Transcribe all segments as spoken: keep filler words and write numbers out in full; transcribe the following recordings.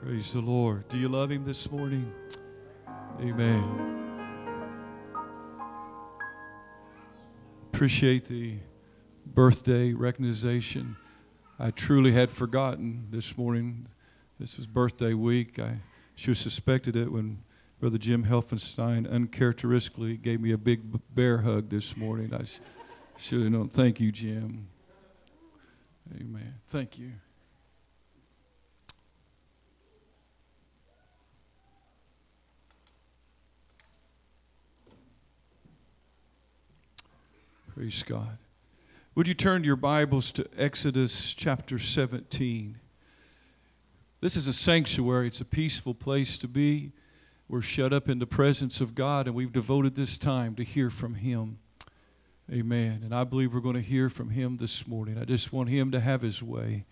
Praise the Lord. Do you love Him this morning? Amen. Appreciate the birthday recognition. I truly had forgotten this morning. This was birthday week. I should have suspected it when Brother Jim Helfenstein uncharacteristically gave me a big bear hug this morning. I should have known. Thank you, Jim. Amen. Thank you. Praise God. Would you turn your Bibles to Exodus chapter seventeen? This is a sanctuary. It's a peaceful place to be. We're shut up in the presence of God, and we've devoted this time to hear from Him. Amen. And I believe we're going to hear from Him this morning. I just want Him to have His way.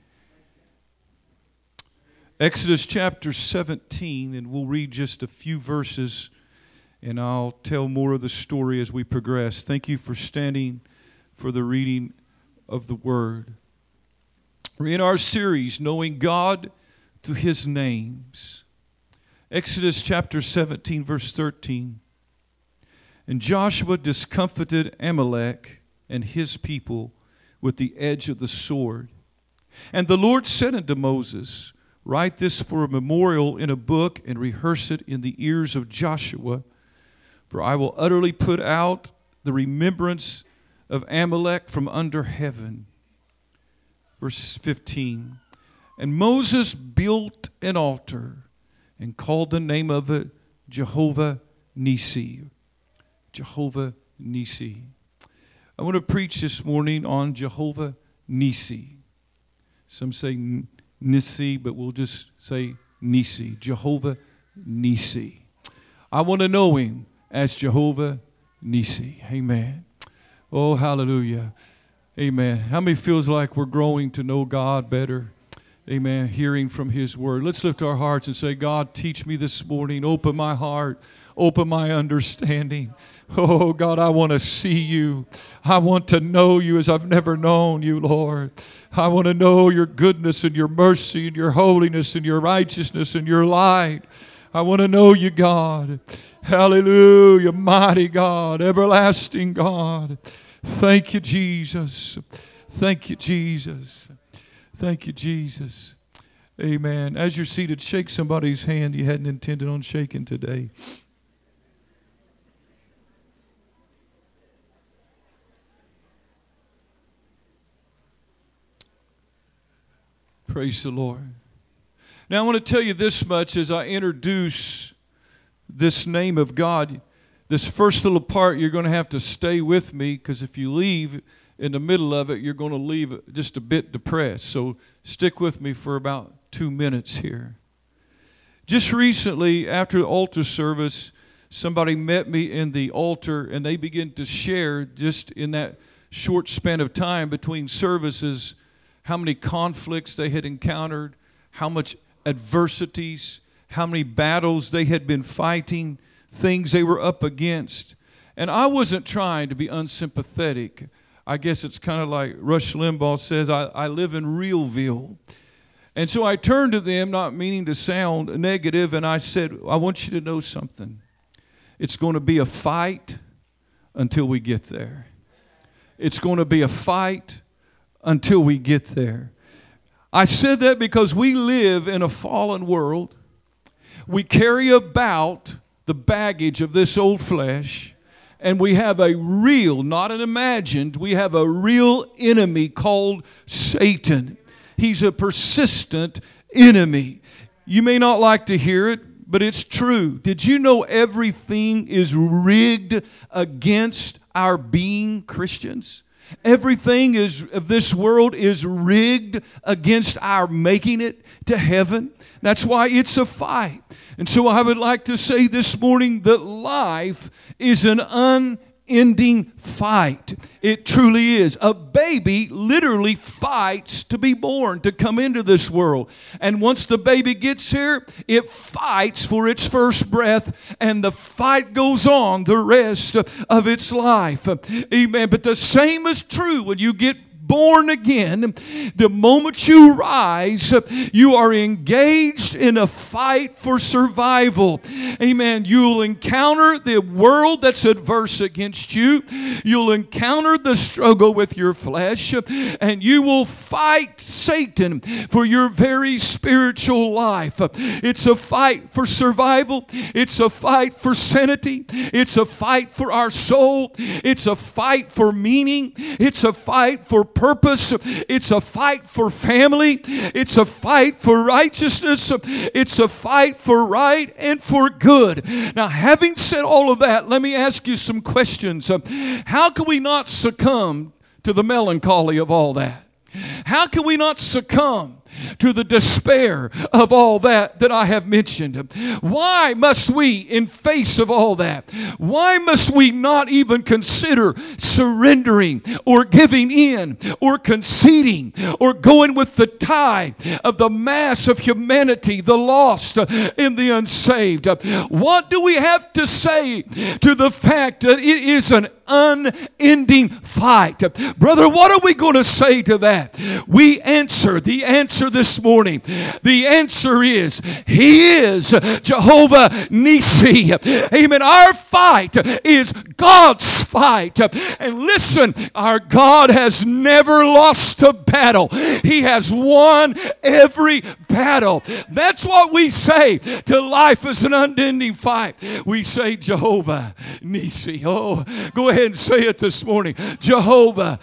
Exodus chapter seventeen, and we'll read just a few verses, and I'll tell more of the story as we progress. Thank you for standing for the reading of the Word. We're in our series, Knowing God Through His Names. Exodus chapter seventeen, verse thirteen. And Joshua discomfited Amalek and his people with the edge of the sword. And the Lord said unto Moses, Write this for a memorial in a book, and rehearse it in the ears of Joshua. For I will utterly put out the remembrance of Amalek from under heaven. Verse fifteen. And Moses built an altar and called the name of it Jehovah Nissi. Jehovah Nissi. I want to preach this morning on Jehovah Nissi. Some say Nissi, but we'll just say Nissi. Jehovah Nissi. I want to know Him as Jehovah Nissi. Amen. Oh, hallelujah. Amen. How many feels like we're growing to know God better? Amen. Hearing from His Word. Let's lift our hearts and say, God, teach me this morning. Open my heart. Open my understanding. Oh, God, I want to see You. I want to know You as I've never known You, Lord. I want to know Your goodness and Your mercy and Your holiness and Your righteousness and Your light. I want to know You, God. Hallelujah, mighty God, everlasting God. Thank You, Jesus. Thank You, Jesus. Thank You, Jesus. Amen. As you're seated, shake somebody's hand you hadn't intended on shaking today. Praise the Lord. Now, I want to tell you this much as I introduce this name of God. This first little part, you're going to have to stay with me, because if you leave in the middle of it, you're going to leave just a bit depressed. So stick with me for about two minutes here. Just recently, after the altar service, somebody met me in the altar, and they began to share just in that short span of time between services how many conflicts they had encountered, how much adversities, how many battles they had been fighting, things they were up against. And I wasn't trying to be unsympathetic. I guess it's kind of like Rush Limbaugh says, I, I live in Realville. And so I turned to them, not meaning to sound negative, and I said, I want you to know something. It's going to be a fight until we get there. It's going to be a fight until we get there. I said that because we live in a fallen world. We carry about the baggage of this old flesh, and we have a real, not an imagined, we have a real enemy called Satan. He's a persistent enemy. You may not like to hear it, but it's true. Did you know everything is rigged against our being Christians? Everything is of this world is rigged against our making it to heaven. That's why it's a fight. And so I would like to say this morning that life is an unending fight. It truly is. A baby literally fights to be born, to come into this world. And once the baby gets here, it fights for its first breath, and the fight goes on the rest of its life. Amen. But the same is true when you get born again, the moment you rise, you are engaged in a fight for survival. Amen. You'll encounter the world that's adverse against you. You'll encounter the struggle with your flesh, and you will fight Satan for your very spiritual life. It's a fight for survival. It's a fight for sanity. It's a fight for our soul. It's a fight for meaning. It's a fight for purpose. It's a fight for family. It's a fight for righteousness. It's a fight for right and for good. Now, having said all of that, let me ask you some questions. How can we not succumb to the melancholy of all that? How can we not succumb to the despair of all that that I have mentioned? Why must we, in face of all that, why must we not even consider surrendering or giving in or conceding or going with the tide of the mass of humanity, the lost and the unsaved? What do we have to say to the fact that it is an unending fight? Brother, what are we going to say to that? We answer, the answer this morning, the answer is, He is Jehovah Nissi. Amen. Our fight is God's fight. And listen, our God has never lost a battle. He has won every battle. That's what we say to life as an unending fight. We say Jehovah Nissi. Oh, go ahead and say it this morning. Jehovah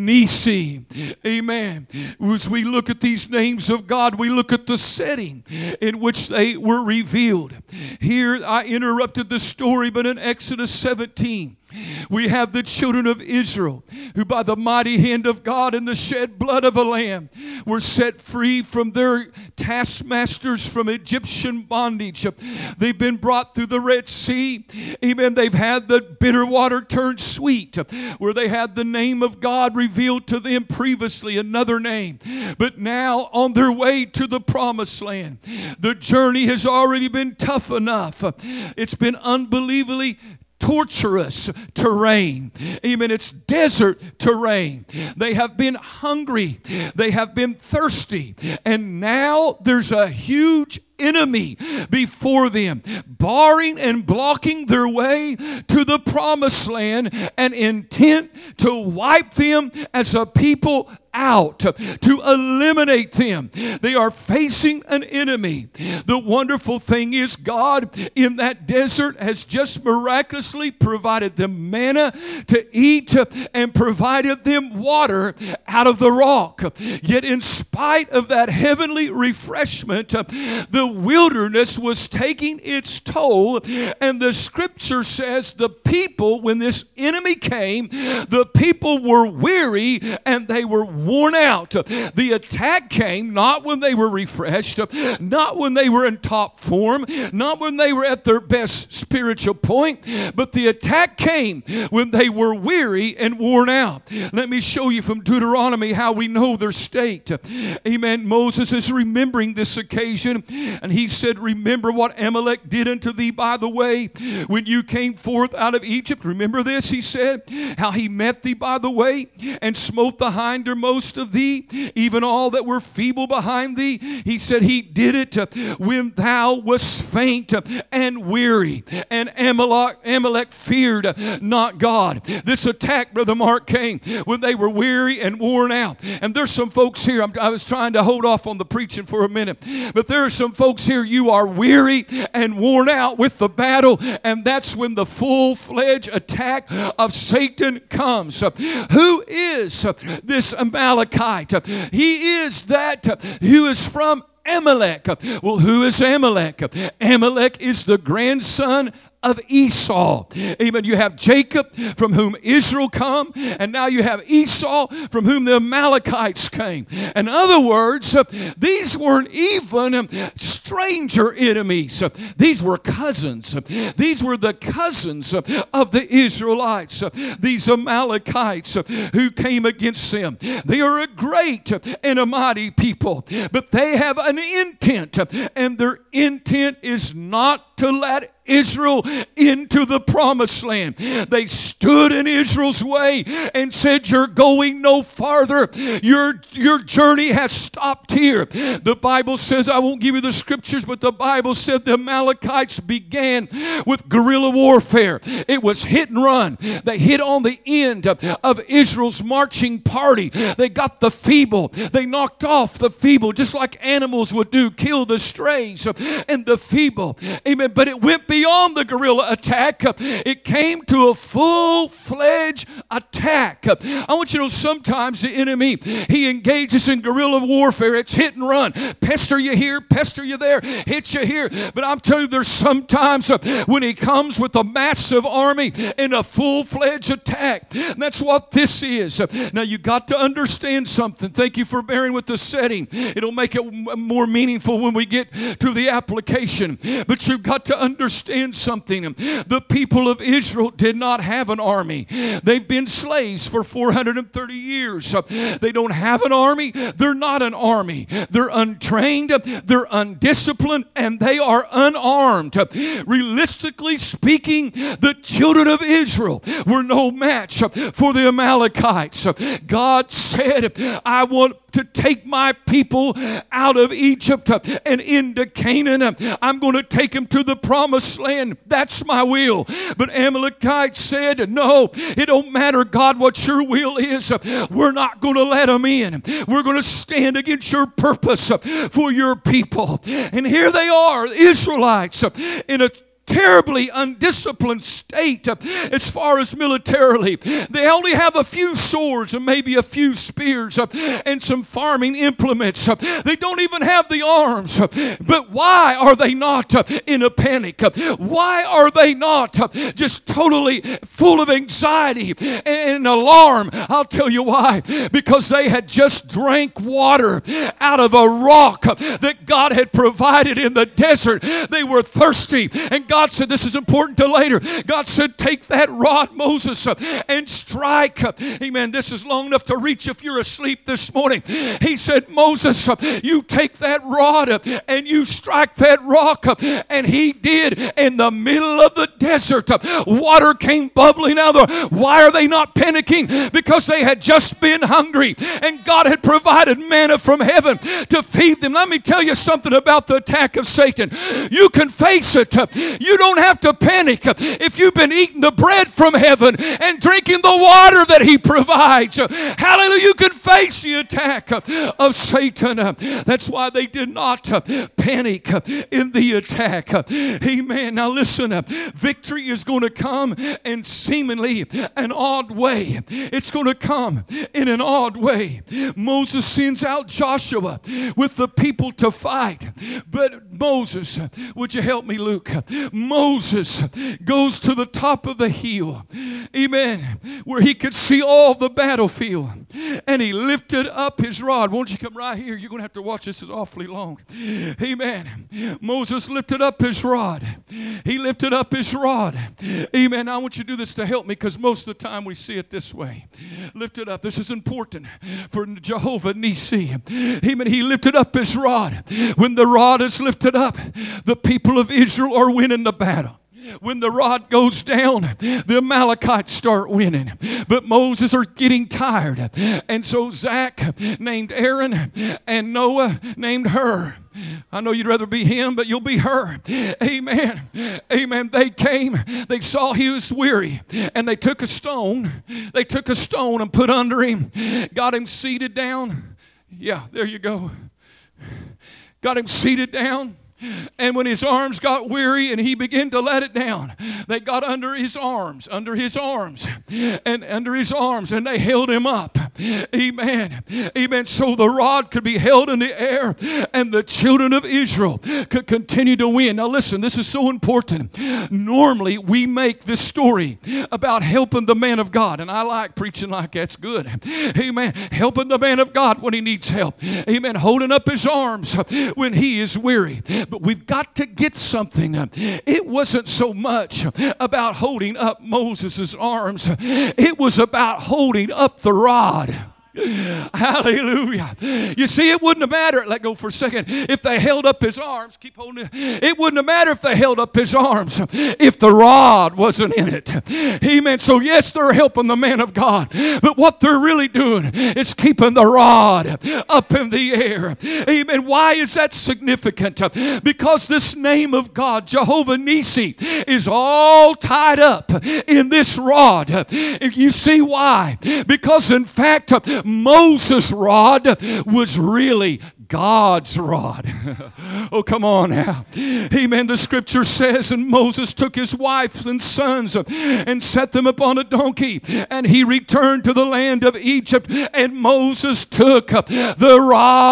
Nissi. Amen. As we look at these names of God, we look at the setting in which they were revealed. Here I interrupted the story, but in Exodus seventeen, we have the children of Israel who by the mighty hand of God and the shed blood of a lamb were set free from their taskmasters, from Egyptian bondage. They've been brought through the Red Sea. Amen. They've had the bitter water turned sweet, where they had the name of God revealed to them previously, another name. But now on their way to the promised land, the journey has already been tough enough. It's been unbelievably torturous terrain. Amen. It's desert terrain. They have been hungry. They have been thirsty. And now there's a huge enemy before them, barring and blocking their way to the promised land and intent to wipe them as a people out, to eliminate them. They are facing an enemy. The wonderful thing is God in that desert has just miraculously provided them manna to eat and provided them water out of the rock. Yet in spite of that heavenly refreshment, the wilderness was taking its toll, and the scripture says the people, when this enemy came, the people were weary and they were worn out. The attack came not when they were refreshed, not when they were in top form, not when they were at their best spiritual point, but the attack came when they were weary and worn out. Let me show you from Deuteronomy how we know their state. Amen. Moses is remembering this occasion, and he said, remember what Amalek did unto thee by the way when you came forth out of Egypt. Remember this, he said, how he met thee by the way and smote the hindermost of thee, even all that were feeble behind thee. He said he did it when thou wast faint and weary, and Amalek, Amalek feared not God. This attack, Brother Mark, came when they were weary and worn out. And there's some folks here, I'm, I was trying to hold off on the preaching for a minute, but there are some folks here, you are weary and worn out with the battle, and that's when the full-fledged attack of Satan comes. Who is this Amalekite? He is that who is from Amalek. Well, who is Amalek? Amalek is the grandson of Esau. Amen. You have Jacob, from whom Israel come, and now you have Esau, from whom the Amalekites came. In other words, these weren't even stranger enemies. These were cousins. These were the cousins of the Israelites, these Amalekites who came against them. They are a great and a mighty people, but they have an intent, and their intent is not to let Israel into the promised land. They stood in Israel's way and said, you're going no farther. Your, your journey has stopped here. The Bible says, I won't give you the scriptures, but the Bible said the Amalekites began with guerrilla warfare. It was hit and run. They hit on the end of, of Israel's marching party. They got the feeble. They knocked off the feeble, just like animals would do, kill the strays and the feeble. Amen. But it went beyond the guerrilla attack. It came to a full-fledged attack. I want you to know sometimes the enemy, he engages in guerrilla warfare. It's hit and run. Pester you here, pester you there, hit you here. But I'm telling you, there's sometimes when he comes with a massive army in a full-fledged attack. And that's what this is. Now you got to understand something. Thank you for bearing with the setting. It'll make it more meaningful when we get to the application. But you've got to understand something. The people of Israel did not have an army. They've been slaves for four hundred thirty years. They don't have an army. They're not an army. They're untrained. They're undisciplined. And they are unarmed. Realistically speaking, the children of Israel were no match for the Amalekites. God said, I want to take my people out of Egypt and into Canaan. I'm going to take them to the promised land. That's my will. But Amalekite said, no, it don't matter, God, what your will is. We're not going to let them in. We're going to stand against your purpose for your people. And here they are, Israelites, in a terribly undisciplined state as far as militarily. They only have a few swords and maybe a few spears and some farming implements. They don't even have the arms. But why are they not in a panic? Why are they not just totally full of anxiety and alarm? I'll tell you why. Because they had just drank water out of a rock that God had provided in the desert. They were thirsty, and God God said, this is important to later. God said, take that rod, Moses, and strike. Amen. This is long enough to reach if you're asleep this morning. He said, Moses, you take that rod and you strike that rock. And he did. In the middle of the desert, water came bubbling out of the. Why are they not panicking? Because they had just been hungry and God had provided manna from heaven to feed them. Let me tell you something about the attack of Satan. You can face it. You don't have to panic if you've been eating the bread from heaven and drinking the water that he provides. Hallelujah. You can face the attack of Satan. That's why they did not panic in the attack. Amen. Now listen, victory is going to come in seemingly an odd way. It's going to come in an odd way. Moses sends out Joshua with the people to fight. But Moses, would you help me, Luke? Moses goes to the top of the hill, amen, where he could see all the battlefield, and he lifted up his rod. Won't you come right here? You're going to have to watch this. It's awfully long. Amen. Moses lifted up his rod. He lifted up his rod. Amen. I want you to do this to help me, because most of the time we see it this way. Lift it up. This is important for Jehovah Nissi. Amen. He lifted up his rod. When the rod is lifted up, the people of Israel are winning the battle. When the rod goes down, the Amalekites start winning. But Moses are getting tired. And so Zach named Aaron and Noah named Hur. I know you'd rather be him, but you'll be her. Amen. Amen. They came. They saw he was weary. And they took a stone. They took a stone and put under him. Got him seated down. Yeah, there you go. Got him seated down. And when his arms got weary and he began to let it down, they got under his arms, under his arms, and under his arms, and they held him up. Amen. Amen. So the rod could be held in the air, and the children of Israel could continue to win. Now listen, this is so important. Normally, we make this story about helping the man of God, and I like preaching like that's good. Amen. Helping the man of God when he needs help. Amen. Holding up his arms when he is weary. But we've got to get something. It wasn't so much about holding up Moses' arms. It was about holding up the rod. Hallelujah. You see, it wouldn't have mattered, let go for a second, if they held up his arms. Keep holding it. It wouldn't have mattered if they held up his arms if the rod wasn't in it. Amen. So yes, they're helping the man of God, but what they're really doing is keeping the rod up in the air. Amen. Why is that significant? Because this name of God, Jehovah Nissi, is all tied up in this rod. You see why? Because in fact, Moses' rod was really God's rod. Oh, come on now. Amen. The scripture says, and Moses took his wives and sons and set them upon a donkey, and he returned to the land of Egypt, and Moses took the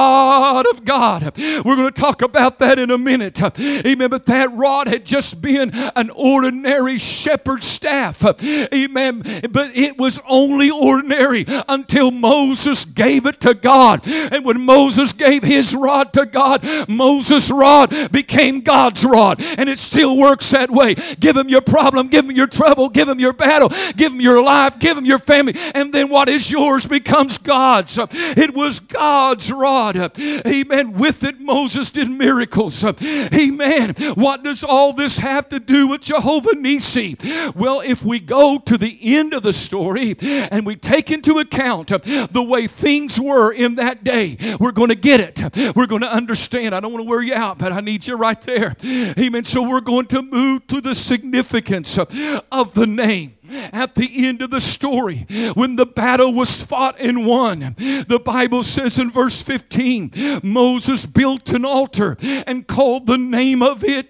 rod of God. We're going to talk about that in a minute. Amen. But that rod had just been an ordinary shepherd's staff. Amen. But it was only ordinary until Moses gave it to God. And when Moses gave his rod to God, Moses' rod became God's rod. And it still works that way. Give him your problem, give him your trouble, give him your battle, give him your life, give him your family, and then what is yours becomes God's. It was God's rod. Amen. With it, Moses did miracles. Amen. What does all this have to do with Jehovah Nissi? Well, if we go to the end of the story and we take into account the way things were in that day, we're going to get it. We're going to understand. I don't want to wear you out, but I need you right there. Amen. So we're going to move to the significance of the name. At the end of the story, when the battle was fought and won, the Bible says in verse fifteen, Moses built an altar and called the name of it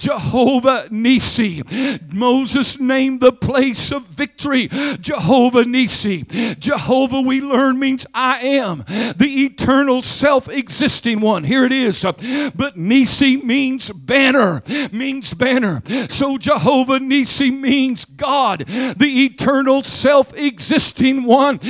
Jehovah Nissi. Moses named the place of victory Jehovah Nissi. Jehovah, we learn, means I am, the eternal self-existing one. Here it is. But Nissi means banner, means banner. So Jehovah Nissi means God, the eternal self-existing one,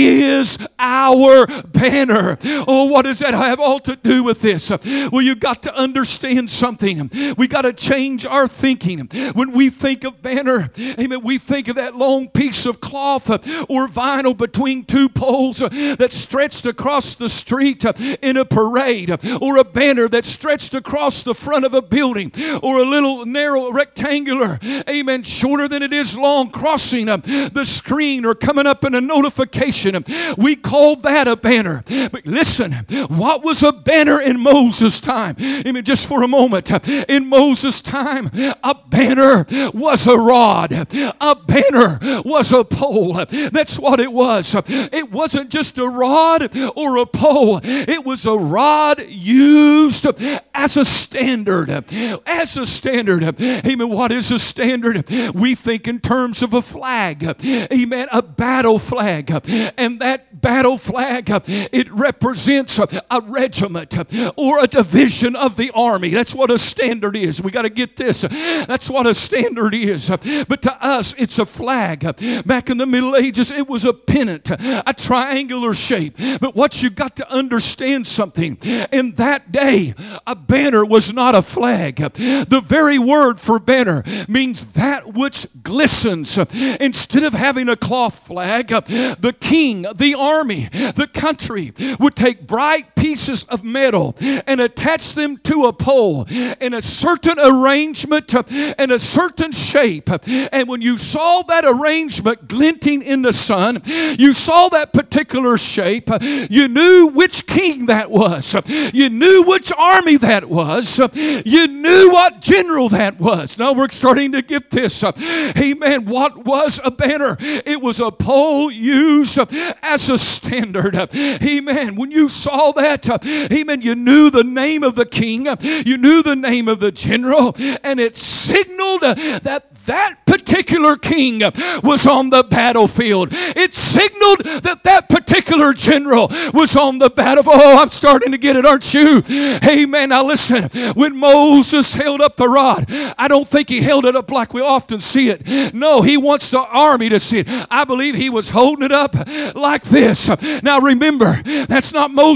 is our banner. Oh, what does that have all to do with this? Well, you've got to understand something. We got to change our thinking. When we think of banner, amen, we think of that long piece of cloth or vinyl between two poles that stretched across the street in a parade, or a banner that stretched across the front of a building, or a little narrow rectangular, amen, shorter than it is long, crossing the screen or coming up in a notification. We call that a banner. But listen, what was a banner in Moses' time? I mean, just for a moment. In Moses' time, a banner was a rod. A banner was a pole. That's what it was. It wasn't just a rod or a pole. It was a rod used as a standard. As a standard. Amen. What is a standard? We think in terms of a flag. Amen. A battle flag. And that battle flag, it represents a regiment or a division of the army. That's what a standard is. We got to get this. That's what a standard is. But to us, it's a flag. Back in the Middle Ages, it was a pennant, a triangular shape. But what you got to understand something. In that day, a banner was not a flag. The very word for banner means that which glistens. Instead of having a cloth flag, the king, the army, the country would take bright pieces of metal and attach them to a pole in a certain arrangement and a certain shape. And when you saw that arrangement glinting in the sun, you saw that particular shape, you knew which king that was. You knew which army that was. You knew what general that was. Now we're starting to get this. Amen. What was a banner? It was a pole used as a standard. Amen. When you saw that, amen, you knew the name of the king, you knew the name of the general, and it signaled that that particular king was on the battlefield. It signaled that that particular general was on the battlefield. Oh, I'm starting to get it, aren't you? Amen. Now listen, when Moses held up the rod, I don't think he held it up like we often see it. No, he wants the army to see it. I believe he was holding it up like this. Now remember, that's not Moses' rod.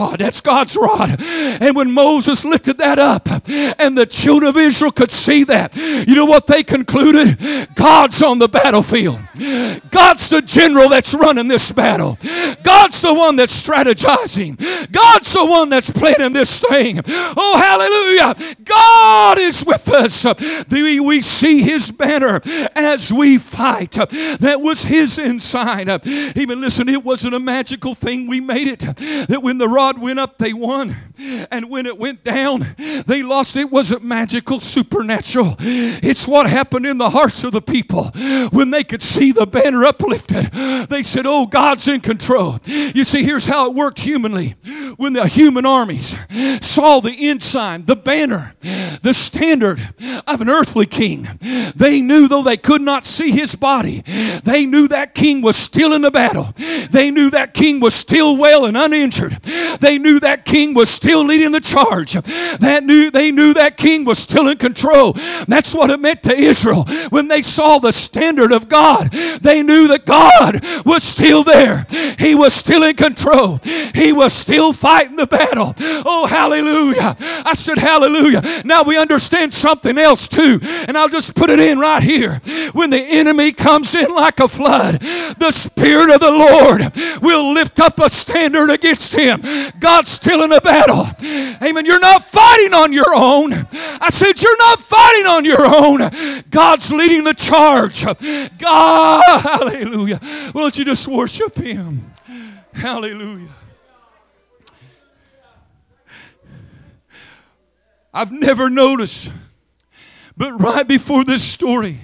rod. That's God's rod. And when Moses lifted that up and the children of Israel could see that, you know what they concluded? God's on the battlefield. God's the general that's running this battle. God's the one that's strategizing. God's the one that's planning this thing. Oh, hallelujah. God is with us. We see his banner as we fight. That was his inside. Even listen, it wasn't a magical thing. We made it. That when the rod went up, they won. And when it went down, they lost. It wasn't magical, supernatural. It's what happened in the hearts of the people when they could see the banner uplifted. They said, oh, God's in control. You see, here's how it worked humanly. When the human armies saw the ensign, the banner, the standard of an earthly king, they knew, though they could not see his body, they knew that king was still in the battle. They knew that king was still well and uninjured. They knew that king was still leading the charge. That knew, they knew that king was still in control. That's what it meant to Israel. When they saw the standard of God, they knew that God was still there. He was still in control. He was still fighting the battle. Oh, hallelujah. I said hallelujah. Now we understand something else too, and I'll just put it in right here. When the enemy comes in like a flood, the Spirit of the Lord will lift up a standard against him. God's still in the battle. Amen. You're not fighting on your own. I said you're not fighting on your own. God's leading the charge. God, hallelujah. Why don't you just worship him? Hallelujah. I've never noticed, but right before this story,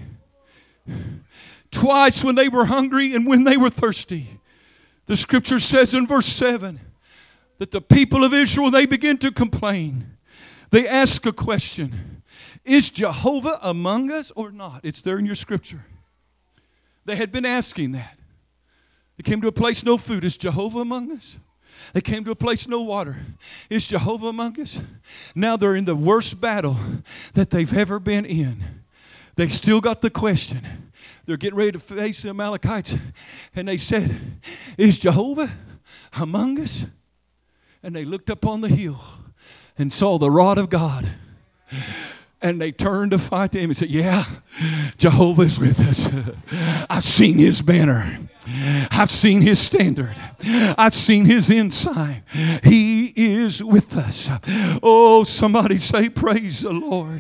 twice when they were hungry and when they were thirsty, the scripture says in verse seven that the people of Israel, they begin to complain. They ask a question. Is Jehovah among us or not? It's there in your scripture. They had been asking that. They came to a place, no food. Is Jehovah among us? They came to a place, no water. Is Jehovah among us? Now they're in the worst battle that they've ever been in. They still got the question. They're getting ready to face the Amalekites. And they said, is Jehovah among us? And they looked up on the hill and saw the rod of God. And they turned to fight them and said, yeah, Jehovah is with us. I've seen his banner. I've seen his standard. I've seen his ensign. He is with us. Oh, somebody say, praise the Lord.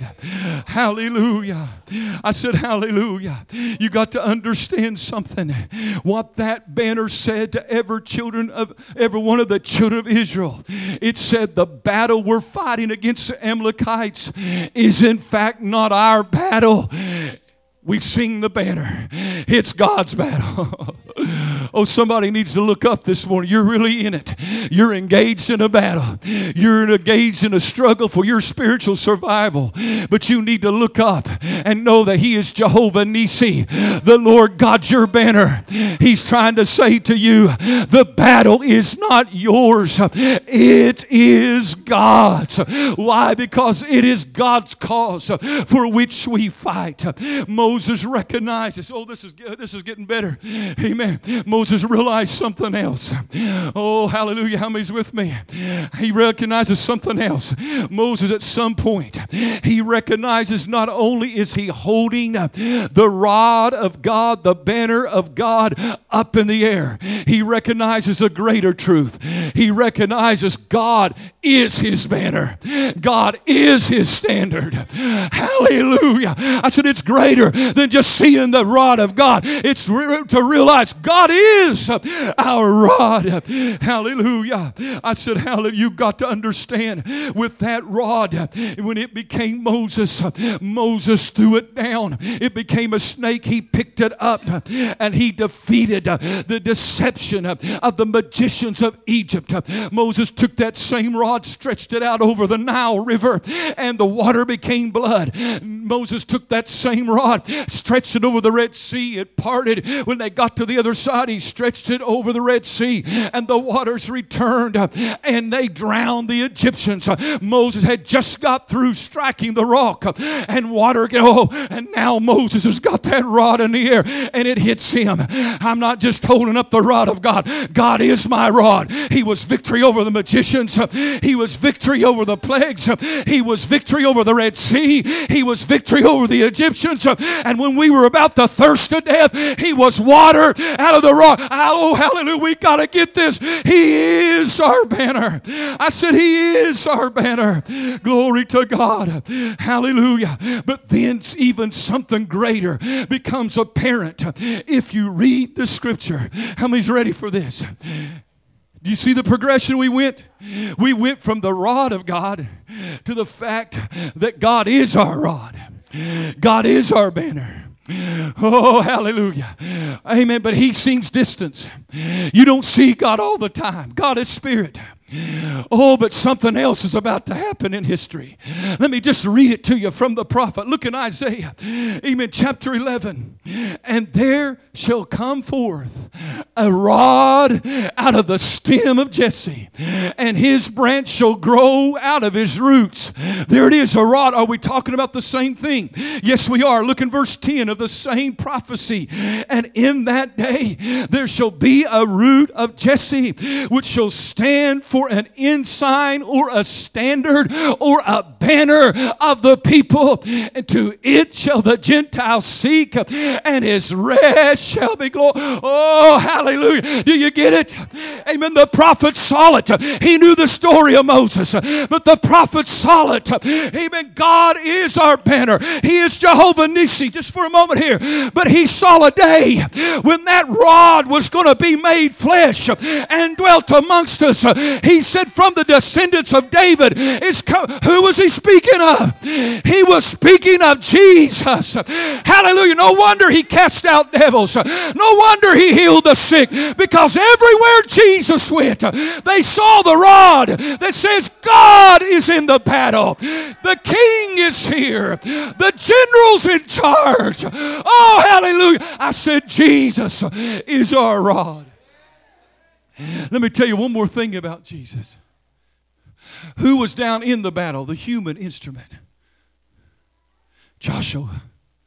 Hallelujah. I said, hallelujah. You got to understand something. What that banner said to every children of every one of the children of Israel. It said the battle we're fighting against the Amalekites is in fact not our battle. We've seen the banner. It's God's battle. Oh, somebody needs to look up this morning. You're really in it. You're engaged in a battle. You're engaged in a struggle for your spiritual survival. But you need to look up and know that he is Jehovah Nissi, the Lord God, your banner. He's trying to say to you, the battle is not yours. It is God's. Why? Because it is God's cause for which we fight. Moses recognizes, oh, this is this is getting better. Amen. Moses realized something else. Oh, hallelujah. How many's with me? He recognizes something else. Moses, at some point, he recognizes not only is he holding the rod of God, the banner of God up in the air, he recognizes a greater truth. He recognizes God is his banner. God is his standard. Hallelujah. I said it's greater than just seeing the rod of God. It's re- to realize God is our rod. Hallelujah. I said, hallelujah. You got to understand with that rod, when it became Moses, Moses threw it down. It became a snake. He picked it up and he defeated the deception of the magicians of Egypt. Moses took that same rod, stretched it out over the Nile River, and the water became blood. Moses took that same rod, stretched it over the Red Sea. It parted. When they got to the other side, he stretched it over the Red Sea, and the waters returned, and they drowned the Egyptians. Moses had just got through striking the rock, and water, oh, and now Moses has got that rod in the air, and it hits him. I'm not just holding up the rod of God. God is my rod. He was victory over the magicians. He was victory over the plagues. He was victory over the Red Sea. He was victory over the Egyptians. And when we were about to thirst to death, He was water out of the rock. Oh, hallelujah. We got to get this. He is our banner. I said He is our banner. Glory to God. Hallelujah. But then even something greater becomes apparent if you read the Scripture. How many's ready for this? Do you see the progression we went? We went from the rod of God to the fact that God is our rod. God is our banner. Oh, hallelujah. Amen. But He seems distant. You don't see God all the time. God is spirit. Oh, but something else is about to happen in history. Let me just read it to you from the prophet. Look in Isaiah, amen, chapter eleven. And there shall come forth a rod out of the stem of Jesse, and his branch shall grow out of his roots. There it is, a rod. Are we talking about the same thing? Yes, we are. Look in verse ten of the same prophecy. And in that day there shall be a root of Jesse, which shall stand for an ensign or a standard or a banner of the people. And to it shall the Gentiles seek, and his rest shall be glory. Oh, hallelujah. Do you get it? Amen. The prophet saw it. He knew the story of Moses, but the prophet saw it. Amen. God is our banner. He is Jehovah Nissi. Just for a moment here. But he saw a day when that rod was going to be made flesh and dwelt amongst us. He said from the descendants of David is co- who was he speaking of? He was speaking of Jesus. Hallelujah. No wonder he cast out devils. No wonder he healed the sick, because everywhere Jesus went, they saw the rod that says God is in the battle. The King is here. The general's in charge. Oh, hallelujah. I said Jesus is our rod. Let me tell you one more thing about Jesus. Who was down in the battle? The human instrument. Joshua.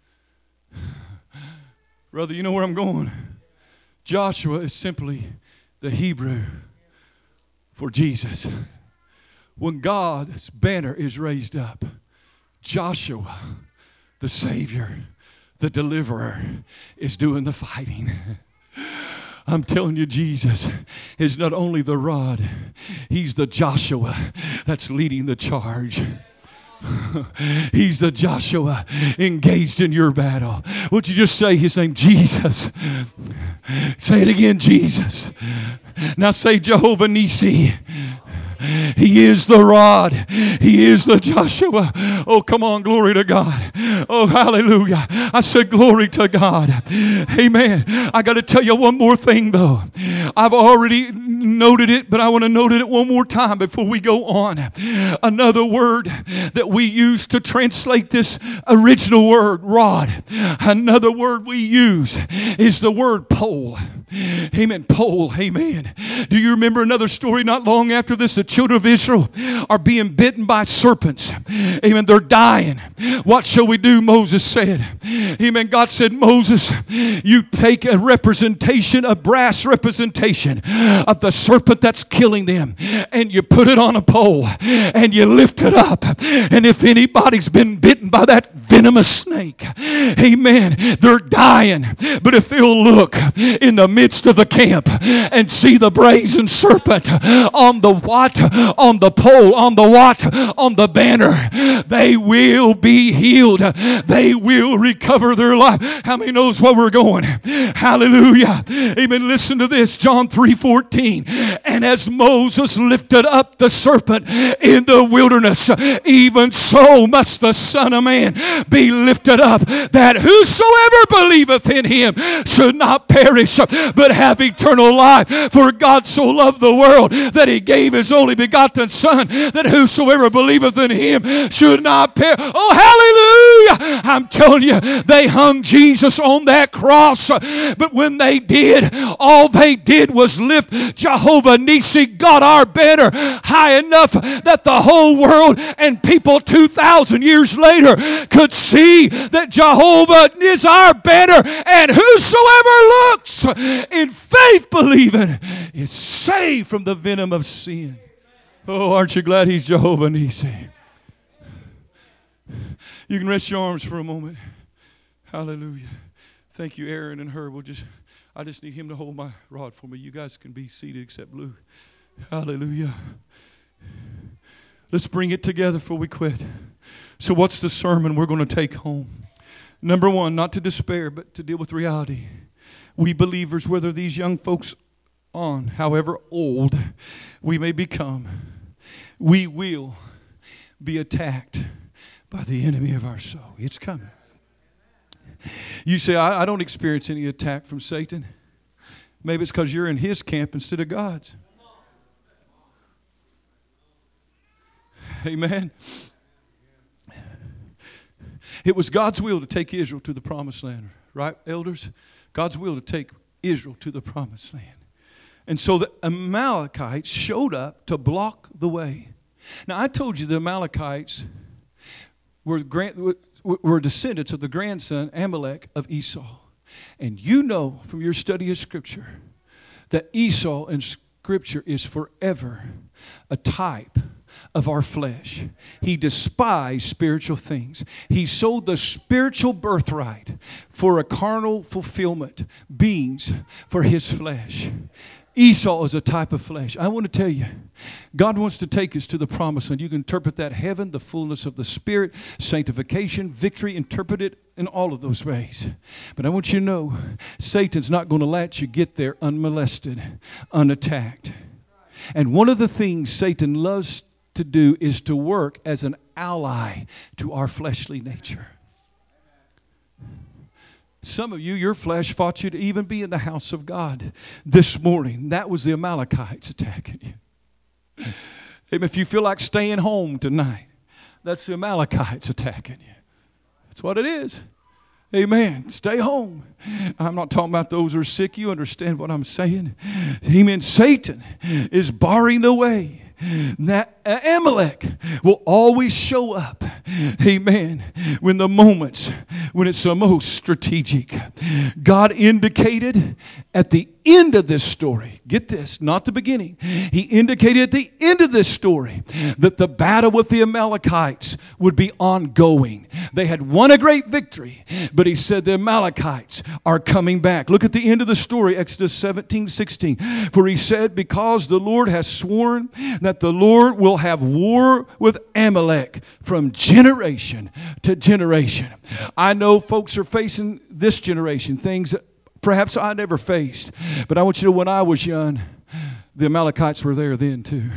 Brother, you know where I'm going. Joshua is simply the Hebrew for Jesus. When God's banner is raised up, Joshua, the Savior, the deliverer, is doing the fighting. I'm telling you, Jesus is not only the rod, He's the Joshua that's leading the charge. He's the Joshua engaged in your battle. Won't you just say His name? Jesus. Say it again, Jesus. Now say Jehovah Nissi. He is the rod. He is the Joshua. Oh, come on, glory to God. Oh, hallelujah. I said glory to God. Amen. I got to tell you one more thing, though. I've already noted it, but I want to note it one more time before we go on. Another word that we use to translate this original word, rod. Another word we use is the word pole. Amen. Pole. Amen. Do you remember another story not long after this? The children of Israel are being bitten by serpents. Amen. They're dying. What shall we do? Moses said. Amen. God said, Moses, you take a representation, a brass representation of the serpent that's killing them, and you put it on a pole and you lift it up. And if anybody's been bitten by that venomous snake, amen, they're dying. But if they'll look in the midst of the camp and see the brazen serpent on the what? On the pole, on the what? On the banner, they will be healed. They will recover their life. How many knows where we're going? Hallelujah. Amen. Listen to this. John three fourteen. And as Moses lifted up the serpent in the wilderness, even so must the Son of Man be lifted up, that whosoever believeth in Him should not perish but have eternal life. For God so loved the world that he gave his only begotten Son, that whosoever believeth in him should not perish. Oh, hallelujah! I'm telling you, they hung Jesus on that cross, but when they did, all they did was lift Jehovah Nissi, God our banner, high enough that the whole world and people two thousand years later could see that Jehovah is our banner, and whosoever looks in faith believing is saved from the venom of sin. Oh, aren't you glad he's Jehovah Nissi? You can rest your arms for a moment. Hallelujah. Thank you, Aaron and her. We'll just, I just need him to hold my rod for me. You guys can be seated except Blue. Hallelujah. Let's bring it together before we quit. So what's the sermon we're going to take home? Number one, not to despair, but to deal with reality. We believers, whether these young folks on, however old we may become, we will be attacked by the enemy of our soul. It's coming. You say, I, I don't experience any attack from Satan. Maybe it's because you're in his camp instead of God's. Amen. It was God's will to take Israel to the promised land. Right, elders? God's will to take Israel to the promised land. And so the Amalekites showed up to block the way. Now, I told you the Amalekites were, grand, were descendants of the grandson, Amalek, of Esau. And you know from your study of Scripture that Esau in Scripture is forever a type of our flesh. He despised spiritual things. He sold the spiritual birthright for a carnal fulfillment, beings for his flesh. Esau is a type of flesh. I want to tell you, God wants to take us to the promised land. You can interpret that heaven, the fullness of the Spirit, sanctification, victory, interpret it in all of those ways. But I want you to know, Satan's not going to let you get there unmolested, unattacked. And one of the things Satan loves to do is to work as an ally to our fleshly nature. Some of you, your flesh fought you to even be in the house of God this morning. That was the Amalekites attacking you. And if you feel like staying home tonight, that's the Amalekites attacking you. That's what it is. Amen. Stay home. I'm not talking about those who are sick. You understand what I'm saying? Amen. Satan is barring the way. That Amalek will always show up, amen, when the moments when it's the most strategic. God indicated at the end of this story, get this, not the beginning. He indicated at the end of this story that the battle with the Amalekites would be ongoing. They had won a great victory, but he said the Amalekites are coming back. Look at the end of the story, Exodus seventeen sixteen. For he said, because the Lord has sworn that the Lord will have war with Amalek from generation to generation. I know folks are facing this generation things that perhaps I never faced. But I want you to know when I was young, the Amalekites were there then too.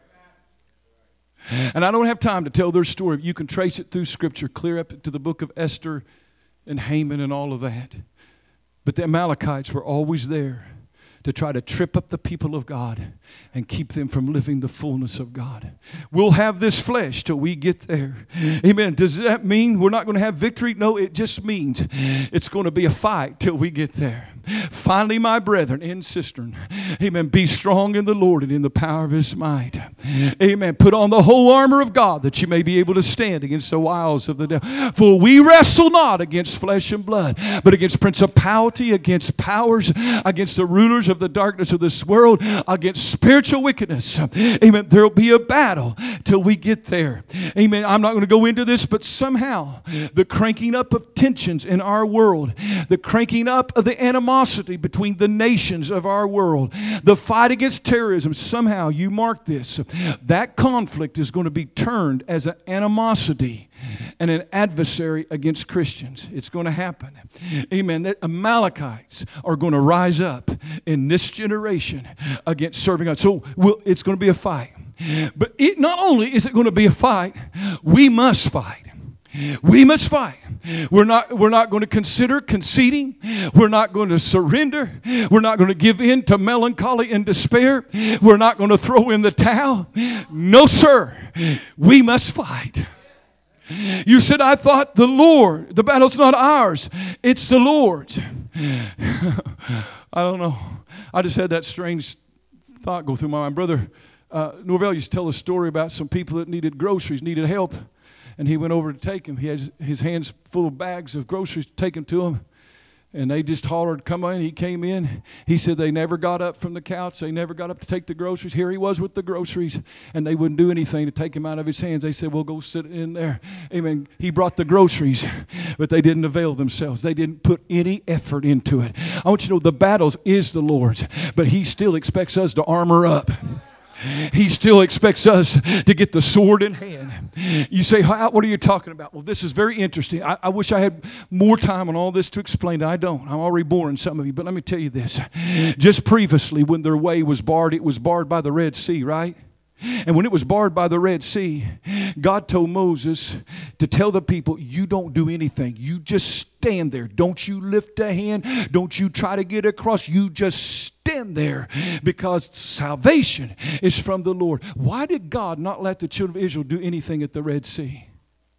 And I don't have time to tell their story. You can trace it through Scripture, clear up to the book of Esther and Haman and all of that. But the Amalekites were always there to try to trip up the people of God and keep them from living the fullness of God. We'll have this flesh till we get there. Amen. Does that mean we're not going to have victory? No, it just means it's going to be a fight till we get there. Finally, my brethren and sisters, amen, be strong in the Lord and in the power of his might. Amen. Put on the whole armor of God that you may be able to stand against the wiles of the devil. For we wrestle not against flesh and blood, but against principality, against powers, against the rulers of the darkness of this world, against spiritual wickedness. Amen. There'll be a battle till we get there. Amen. I'm not going to go into this, but somehow the cranking up of tensions in our world, the cranking up of the animosity between the nations of our world, the fight against terrorism, somehow you mark this, that conflict is going to be turned as an animosity and an adversary against Christians. It's going to happen. Amen. The Amalekites are going to rise up in this generation against serving God. So we'll, it's going to be a fight. But it, not only is it going to be a fight, we must fight. We must fight. We're not, we're not going to consider conceding. We're not going to surrender. We're not going to give in to melancholy and despair. We're not going to throw in the towel. No, sir. We must fight. You said, I thought the Lord, the battle's not ours, it's the Lord's. I don't know. I just had that strange thought go through my mind. Brother uh, Norvell used to tell a story about some people that needed groceries, needed help. And he went over to take them. He has his hands full of bags of groceries to take them to them. And they just hollered, come on. He came in. He said they never got up from the couch. They never got up to take the groceries. Here he was with the groceries. And they wouldn't do anything to take him out of his hands. They said, well, go sit in there. Amen. He brought the groceries, but they didn't avail themselves. They didn't put any effort into it. I want you to know the battles is the Lord's, but he still expects us to armor up. He still expects us to get the sword in hand. You say, what are you talking about? Well, this is very interesting. I, I wish I had more time on all this to explain it. I don't. I'm already boring some of you. But let me tell you this. Just previously, when their way was barred, it was barred by the Red Sea, right? And when it was barred by the Red Sea, God told Moses to tell the people, you don't do anything. You just stand there. Don't you lift a hand. Don't you try to get across. You just stand there, because salvation is from the Lord. Why did God not let the children of Israel do anything at the Red Sea?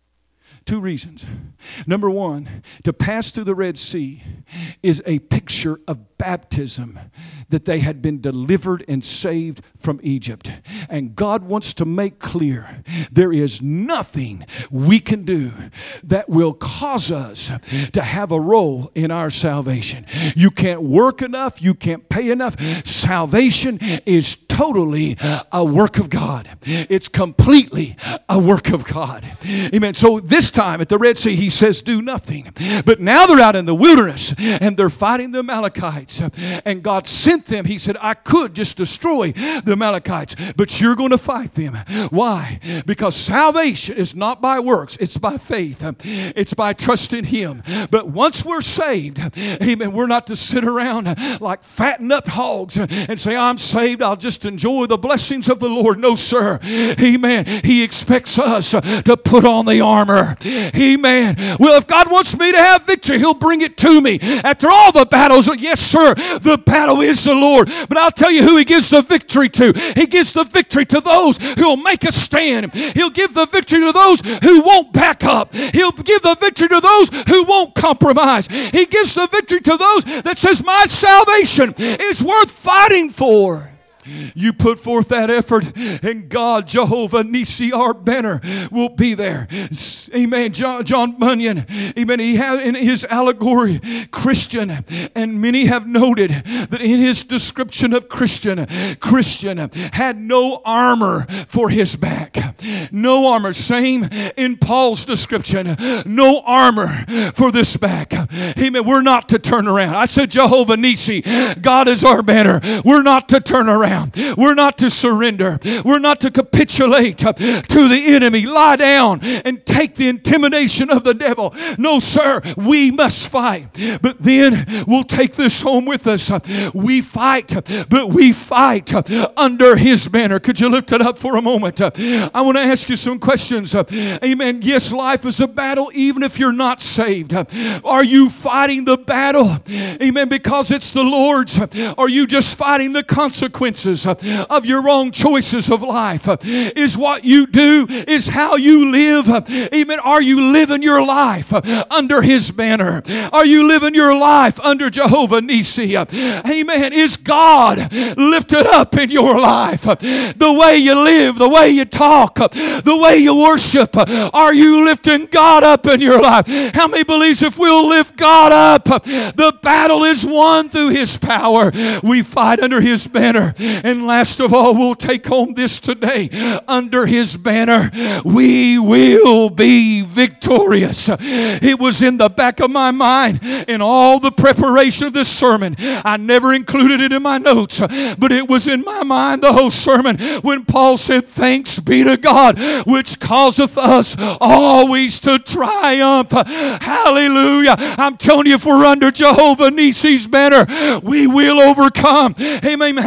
Two reasons. Number one, to pass through the Red Sea is a picture of baptism, that they had been delivered and saved from Egypt. And God wants to make clear there is nothing we can do that will cause us to have a role in our salvation. You can't work enough. You can't pay enough. Salvation is totally a work of God. It's completely a work of God. Amen. So this time at the Red Sea, he says, do nothing. But now they're out in the wilderness and they're fighting the Amalekites. And God sent them. He said, I could just destroy the Amalekites, but you're going to fight them. Why? Because salvation is not by works. It's by faith. It's by trusting him. But once we're saved, amen, we're not to sit around like fatten up hogs and say, I'm saved. I'll just enjoy the blessings of the Lord. No, sir. Amen. He expects us to put on the armor. Amen. Well, if God wants me to have victory, he'll bring it to me. After all the battles, yes, sir, the battle is the Lord. But I'll tell you who he gives the victory to. He gives the victory to those who will make a stand. He'll give the victory to those who won't back up. He'll give the victory to those who won't compromise. He gives the victory to those that says, my salvation is worth fighting for. You put forth that effort, and God, Jehovah Nissi, our banner, will be there. Amen. John, John Bunyan, amen, he had in his allegory, Christian, and many have noted that in his description of Christian, Christian had no armor for his back. No armor. Same in Paul's description. No armor for this back. Amen. We're not to turn around. I said Jehovah Nissi, God is our banner. We're not to turn around. We're not to surrender. We're not to capitulate to the enemy. Lie down and take the intimidation of the devil. No, sir. We must fight. But then we'll take this home with us. We fight, but we fight under his banner. Could you lift it up for a moment? I want to ask you some questions. Amen. Yes, life is a battle even if you're not saved. Are you fighting the battle? Amen. Because it's the Lord's. Are you just fighting the consequences of your wrong choices of life? Is what you do, is how you live. Amen. Are you living your life under his banner? Are you living your life under Jehovah Nissi? Amen. Is God lifted up in your life? The way you live, the way you talk, the way you worship, are you lifting God up in your life? How many believes if we'll lift God up, the battle is won through his power? We fight under his banner. And last of all, we'll take home this today. Under his banner, we will be victorious. It was in the back of my mind in all the preparation of this sermon. I never included it in my notes, but it was in my mind the whole sermon when Paul said, thanks be to God, which causeth us always to triumph. Hallelujah. I'm telling you, if we're under Jehovah Nissi's banner, we will overcome. Amen. How many knows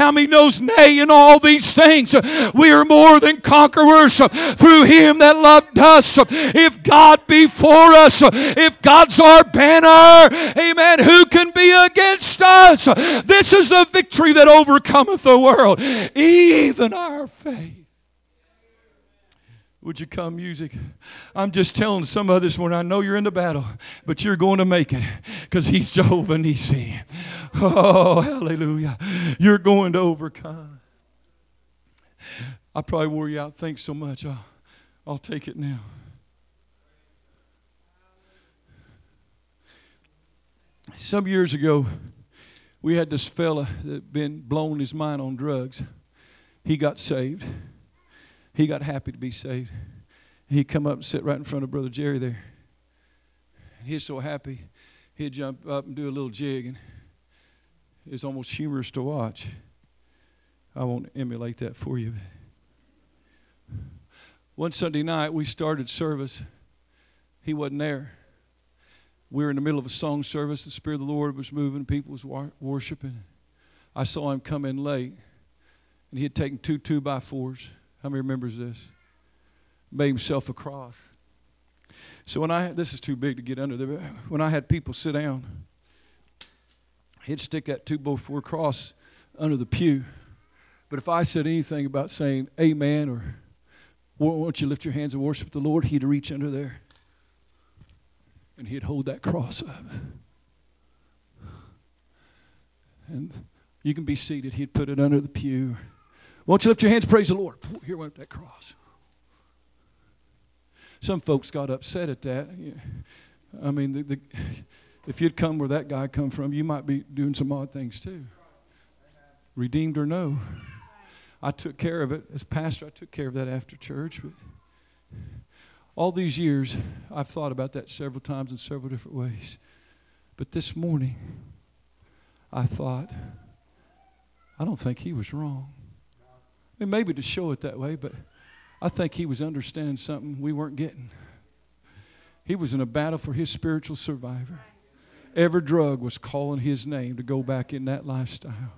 battles, nay, in all these things, we are more than conquerors through Him that loved us. If God be for us, if God's our banner, amen, who can be against us? This is the victory that overcometh the world, even our faith. Would you come, music? I'm just telling some of this morning, I know you're in the battle, but you're going to make it because He's Jehovah Nissi. Oh, hallelujah. You're going to overcome. I probably wore you out. Thanks so much. I'll, I'll take it now. Some years ago, we had this fella that had been blown his mind on drugs. He got saved. He got happy to be saved. He'd come up and sit right in front of Brother Jerry there. And he was so happy, he'd jump up and do a little jig. And it was almost humorous to watch. I won't emulate that for you. One Sunday night, we started service. He wasn't there. We were in the middle of a song service. The Spirit of the Lord was moving. People was worshiping. I saw him come in late. And he had taken two two-by-fours. How many remembers this? Made himself a cross. So when I, this is too big to get under there, when I had people sit down, he'd stick that two-by-four cross under the pew. But if I said anything about saying amen or won't you lift your hands and worship the Lord, he'd reach under there and he'd hold that cross up. And you can be seated. He'd put it under the pew. Won't you lift your hands, praise the Lord. Here went that cross. Some folks got upset at that. I mean, the, the, if you'd come where that guy come from, you might be doing some odd things too. Redeemed or no. I took care of it. As pastor, I took care of that after church. But all these years, I've thought about that several times in several different ways. But this morning, I thought, I don't think he was wrong. And maybe to show it that way, but I think he was understanding something we weren't getting. He was in a battle for his spiritual survivor. Every drug was calling his name to go back in that lifestyle.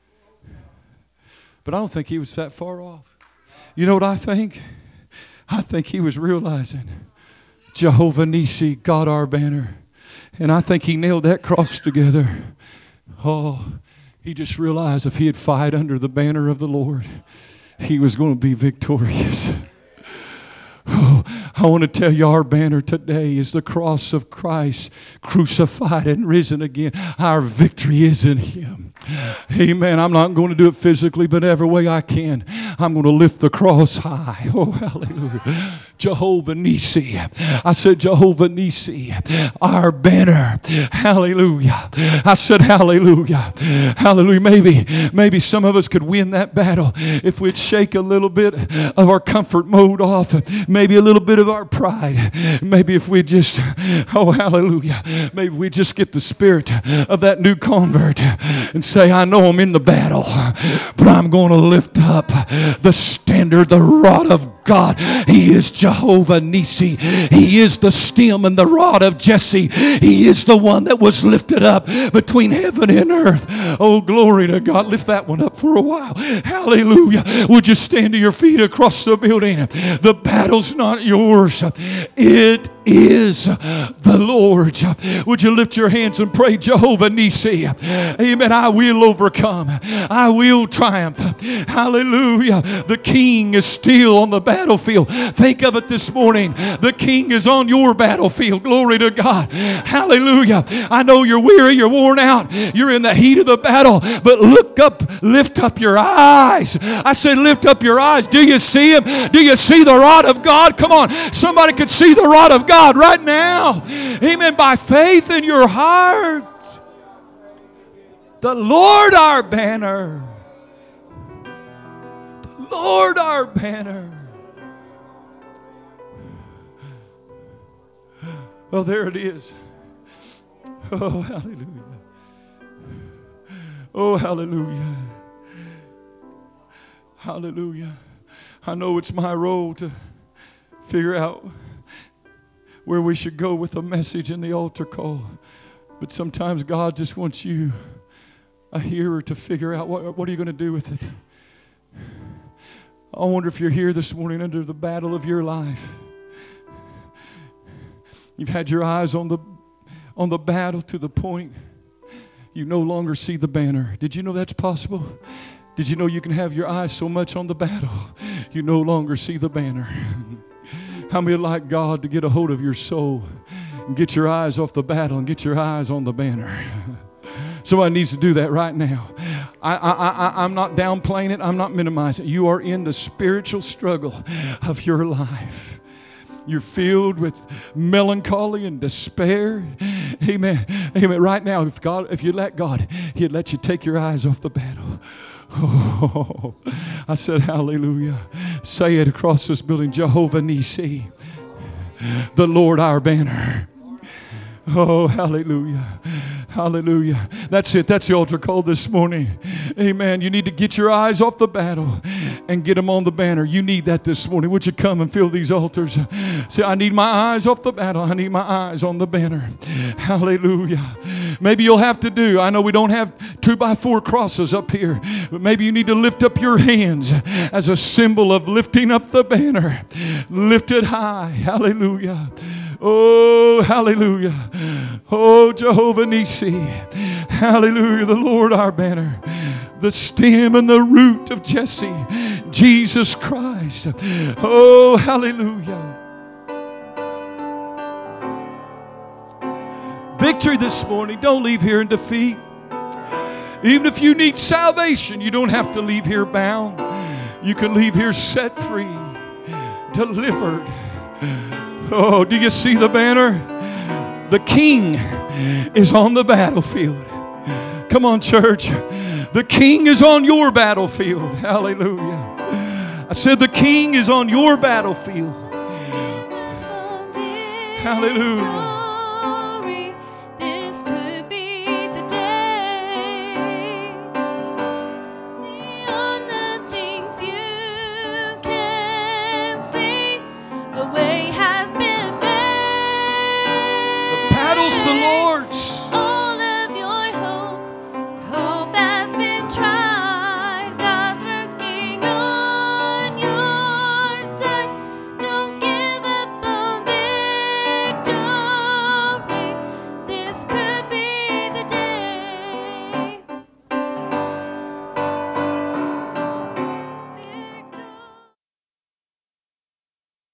But I don't think he was that far off. You know what I think? I think he was realizing Jehovah Nissi, God our banner. And I think he nailed that cross together. Oh, he just realized if he'd fight under the banner of the Lord, he was going to be victorious. Oh, I want to tell you our banner today is the cross of Christ, crucified and risen again. Our victory is in Him. Amen. I'm not going to do it physically, but every way I can, I'm going to lift the cross high. Oh, hallelujah. Jehovah Nissi. I said Jehovah Nissi, our banner. Hallelujah. I said hallelujah. Hallelujah. Maybe, maybe some of us could win that battle if we'd shake a little bit of our comfort mode off. Maybe a little bit of our pride. Maybe if we just, oh hallelujah, maybe we just get the spirit of that new convert and say, I know I'm in the battle, but I'm going to lift up the standard, the rod of God. He is Jehovah Nissi. He is the stem and the rod of Jesse. He is the one that was lifted up between heaven and earth. Oh, glory to God. Lift that one up for a while. Hallelujah. Would you stand to your feet across the building? The battle's not yours. It is the Lord's. Would you lift your hands and pray, Jehovah Nissi? Amen. I will overcome. I will triumph. Hallelujah. The King is still on the battlefield. Think of it this morning. The King is on your battlefield. Glory to God. Hallelujah. I know you're weary, you're worn out, you're in the heat of the battle, but look up, lift up your eyes. I said lift up your eyes. Do you see Him? Do you see the rod of God? Come on. Somebody could see the rod of God right now. Amen. By faith in your heart. The Lord our banner. The Lord our banner. Oh, there it is. Oh, hallelujah. Oh, hallelujah. Hallelujah. I know it's my role to figure out where we should go with the message and the altar call. But sometimes God just wants you. a hearer to figure out what, what are you going to do with it. I wonder if you're here this morning under the battle of your life. You've had your eyes on the on the battle to the point you no longer see the banner. Did you know that's possible? Did you know you can have your eyes so much on the battle you no longer see the banner? How many like God to get a hold of your soul and get your eyes off the battle and get your eyes on the banner? Somebody needs to do that right now. I, I, I, I'm not downplaying it. I'm not minimizing it. You are in the spiritual struggle of your life. You're filled with melancholy and despair. Amen. Amen. Right now, if God, if you let God, He'd let you take your eyes off the battle. Oh, I said hallelujah. Say it across this building. Jehovah Nissi, the Lord our banner. Oh, hallelujah. Hallelujah. That's it. That's the altar call this morning. Amen. You need to get your eyes off the battle and get them on the banner. You need that this morning. Would you come and fill these altars? Say, I need my eyes off the battle. I need my eyes on the banner. Hallelujah. Maybe you'll have to do, I know we don't have two by four crosses up here, but maybe you need to lift up your hands as a symbol of lifting up the banner. Lift it high. Hallelujah. Oh, hallelujah. Oh, Jehovah Nissi. Hallelujah. The Lord our banner. The stem and the root of Jesse. Jesus Christ. Oh, hallelujah. Victory this morning. Don't leave here in defeat. Even if you need salvation, you don't have to leave here bound. You can leave here set free, delivered. Oh, do you see the banner? The King is on the battlefield. Come on, church. The King is on your battlefield. Hallelujah. I said the King is on your battlefield. Hallelujah.